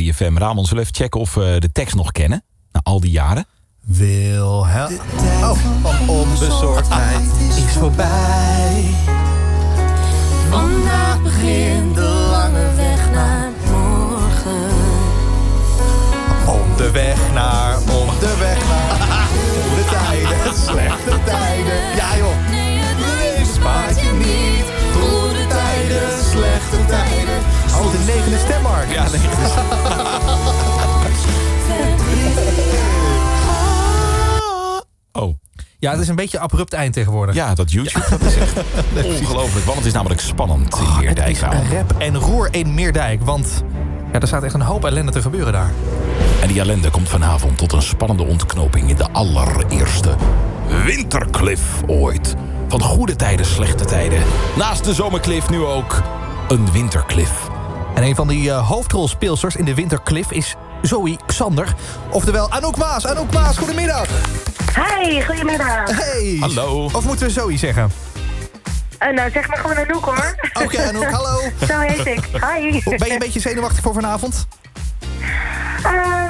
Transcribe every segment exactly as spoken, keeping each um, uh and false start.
drie F M. Ramon, zullen we even checken of we de tekst nog kennen? Na al die jaren. Wilhelm. Oh, van onbezorgdheid is voorbij. Vandaag begint de lange weg naar morgen. Om de weg naar, om de weg naar. Goede tijden, slechte tijden. Ja joh. Nee, het leven spaart je niet. Goede tijden, slechte tijden. Oh, de negende stem, Mark. Ja, negende stem. Oh. Ja, het is een beetje abrupt eind tegenwoordig. Ja, dat YouTube, ja. Dat is echt ongelooflijk. Want het is namelijk spannend in Oh, Meerdijk. Het is een rep en roer in Meerdijk. Want ja, er staat echt een hoop ellende te gebeuren daar. En die ellende komt vanavond tot een spannende ontknoping... in de allereerste wintercliff ooit. Van goede tijden, slechte tijden. Naast de zomercliff nu ook een wintercliff. En een van die uh, hoofdrolspeelsters in de wintercliff is Zoe Xander. Oftewel Anouk Maas. Anouk Maas, goedemiddag. Hi, goedemiddag. Hey. Hallo. Of moeten we Zoe zeggen? Uh, nou, zeg maar gewoon Anouk, hoor. Oké, okay, Anouk, hallo. Zo heet ik. Hi. Ben je een beetje zenuwachtig voor vanavond? Uh,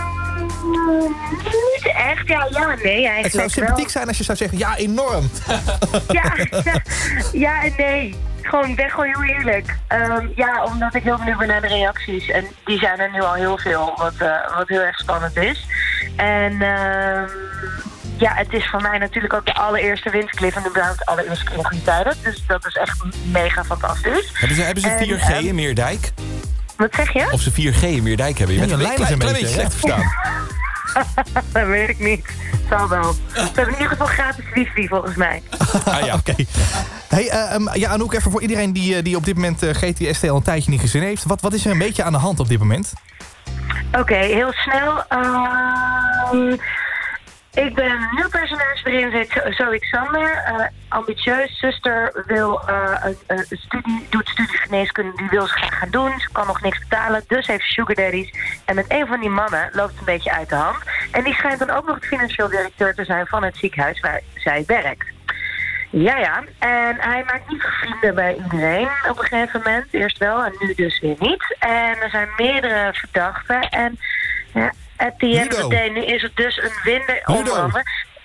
niet echt. Ja, ja, nee, eigenlijk Het zou sympathiek wel. zijn als je zou zeggen, ja, enorm. Ja, ja, ja en nee. Gewoon, ben gewoon heel eerlijk. Um, ja, omdat ik heel benieuwd ben naar de reacties. En die zijn er nu al heel veel, wat, uh, wat heel erg spannend is. En uh, ja, het is voor mij natuurlijk ook de allereerste wintercliff en überhaupt de allereerste keer in goede tijden. Dus dat is echt mega fantastisch. Hebben ze, hebben ze en, vier G um, in Meerdijk? Wat zeg je? Of ze vier G in Meerdijk hebben? Je Ja, bent je een lijn is klein, een klein beetje, beetje slecht verstaan. Dat weet ik niet. Zal wel. Ze hebben in ieder geval gratis wifi volgens mij. Ah ja. Oké. Okay. Hey, uh, um, ja, Anouk, even voor iedereen die, uh, die op dit moment uh, G T S T al een tijdje niet gezien heeft. Wat, wat is er een beetje aan de hand op dit moment? Oké, okay, heel snel. Uh, ik ben een nieuw personage waarin zit Zoe Xander. Uh, ambitieus, zuster, wil uh, een, een studie, doet studie geneeskunde, die wil ze graag gaan doen. Ze kan nog niks betalen, dus heeft sugar daddies. En met een van die mannen loopt het een beetje uit de hand. En die schijnt dan ook nog het financieel directeur te zijn van het ziekenhuis waar zij werkt. Ja, ja. En hij maakt niet vrienden bij iedereen op een gegeven moment. Eerst wel en nu dus weer niet. En er zijn meerdere verdachten. En ja, at the end of the day, nu is het dus een winter... Onder andere.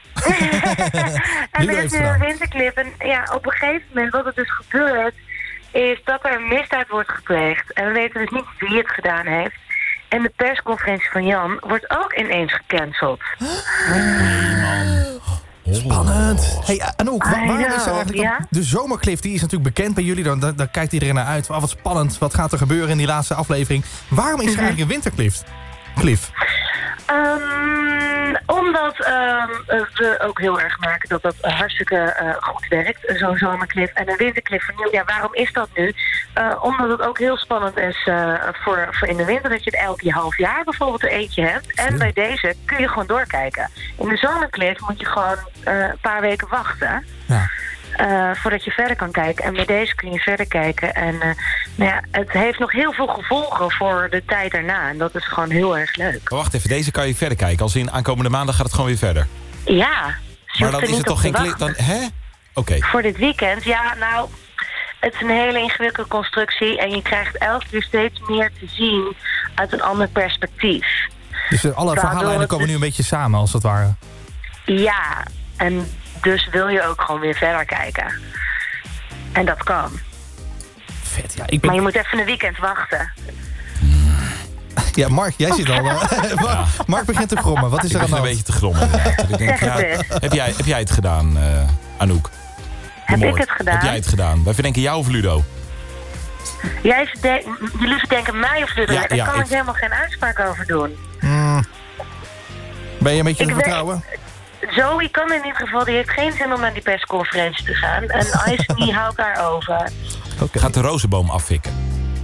En er is nu een winterclip. En ja, op een gegeven moment, wat er dus gebeurt, is dat er een misdaad wordt gepleegd. En we weten dus niet wie het gedaan heeft. En de persconferentie van Jan wordt ook ineens gecanceld. Nee, man. Spannend. Hey, Anouk, waar, waarom know, is er eigenlijk... ja? De zomercliff, die is natuurlijk bekend bij jullie. Daar, daar kijkt iedereen naar uit. Oh, wat spannend. Wat gaat er gebeuren in die laatste aflevering? Waarom is er eigenlijk een wintercliff? Cliff. Um, omdat um, we ook heel erg merken dat dat hartstikke uh, goed werkt, zo'n zomercliff. En een wintercliff vernieuwd, ja, waarom is dat nu? Uh, omdat het ook heel spannend is uh, voor, voor in de winter, dat je het elk half jaar bijvoorbeeld er eentje hebt. En bij deze kun je gewoon doorkijken. In de zomercliff moet je gewoon uh, een paar weken wachten. Ja. Uh, voordat je verder kan kijken. En bij deze kun je verder kijken. En uh, nou ja, het heeft nog heel veel gevolgen voor de tijd daarna. En dat is gewoon heel erg leuk. Maar wacht even, deze kan je verder kijken. Als in aankomende maandag gaat het gewoon weer verder. Ja. Maar dan is het toch geen clip? Dan, hè? Oké. Okay. Voor dit weekend, ja, nou... Het is een hele ingewikkelde constructie. En je krijgt elke keer steeds meer te zien uit een ander perspectief. Dus uh, alle verhaallijnen komen nu een beetje samen, als het ware. Ja, en... Dus wil je ook gewoon weer verder kijken. En dat kan. Vet, ja. Ik ben... Maar je moet even een weekend wachten. Ja, Mark, jij zit al... Uh, Mark begint te grommen. Wat is er aan de hand? Ik begin een beetje te grommen, inderdaad. Ik denk, ja, heb, jij, heb jij het gedaan, uh, Anouk? Heb ik het gedaan? Heb jij het gedaan? Wij verdenken jou of Ludo? Jij verdenken, jullie verdenken mij of Ludo? Ja, daar ja, kan ik... ik helemaal geen uitspraak over doen. Mm. Ben je een beetje te vertrouwen? Weet... Zoe kan in ieder geval, die heeft geen zin om naar die persconferentie te gaan. En Ice die houdt daar over. Okay. Gaat de rozenboom afvikken?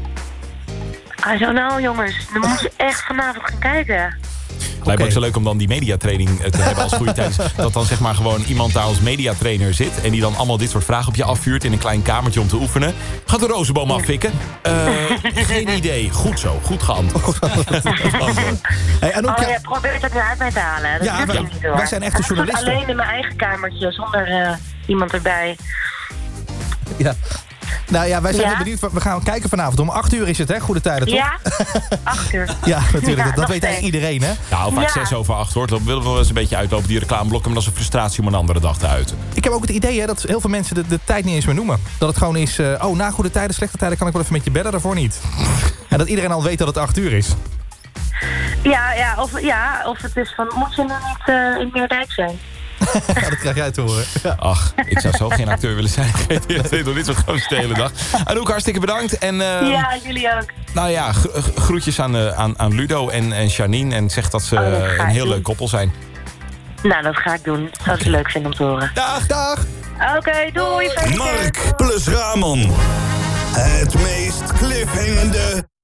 I don't know, jongens. Dan moet je echt vanavond gaan kijken. Lijkt me ook zo leuk om dan die mediatraining te hebben als goede tijd. Dat dan zeg maar gewoon iemand daar als mediatrainer zit... en die dan allemaal dit soort vragen op je afvuurt... in een klein kamertje om te oefenen. Gaat de rozenboom afvikken? Uh, geen idee. Goed zo. Goed geantwoord. Hey, Anouk, oh ja, probeer het er uit mij te halen. Dat ja, wij, niet, wij zijn echte journalisten. Alleen in mijn eigen kamertje, zonder uh, iemand erbij. Ja. Nou ja, wij zijn Ja? heel benieuwd. We gaan kijken vanavond. Om acht uur is het, hè? Goede tijden, toch? Ja, acht uur. Ja, natuurlijk. Ja, dat dat nog weet eigenlijk steeds. iedereen, hè? Nou, vaak Ja. zes over acht hoor. Dan willen we wel eens een beetje uitlopen, die reclameblokken. Maar dat is een frustratie om een andere dag te uiten. Ik heb ook het idee hè, dat heel veel mensen de, de tijd niet eens meer noemen. Dat het gewoon is, uh, oh, na goede tijden, slechte tijden kan ik wel even met je bedden, daarvoor niet. En dat iedereen al weet dat het acht uur is. Ja, ja, of, ja, of het is van, moet je nu niet uh, in Meerdijk zijn? Ja, dat krijg jij te horen. Ja. Ach, ik zou zo geen acteur willen zijn. Dat deed nog niet zo groot de hele dag. Anouk, hartstikke bedankt. En, uh, Ja, jullie ook. nou ja, gro- groetjes aan, uh, aan, aan Ludo en, en Janine. En zeg dat ze Oh, dat ga uh, ik een heel doen. leuk koppel zijn. Nou, dat ga ik doen. Dat zou ik leuk vinden om te horen. Dag! Dag! Oké, doei. fijne Mark kerst. plus Ramon. Het meest cliffhangende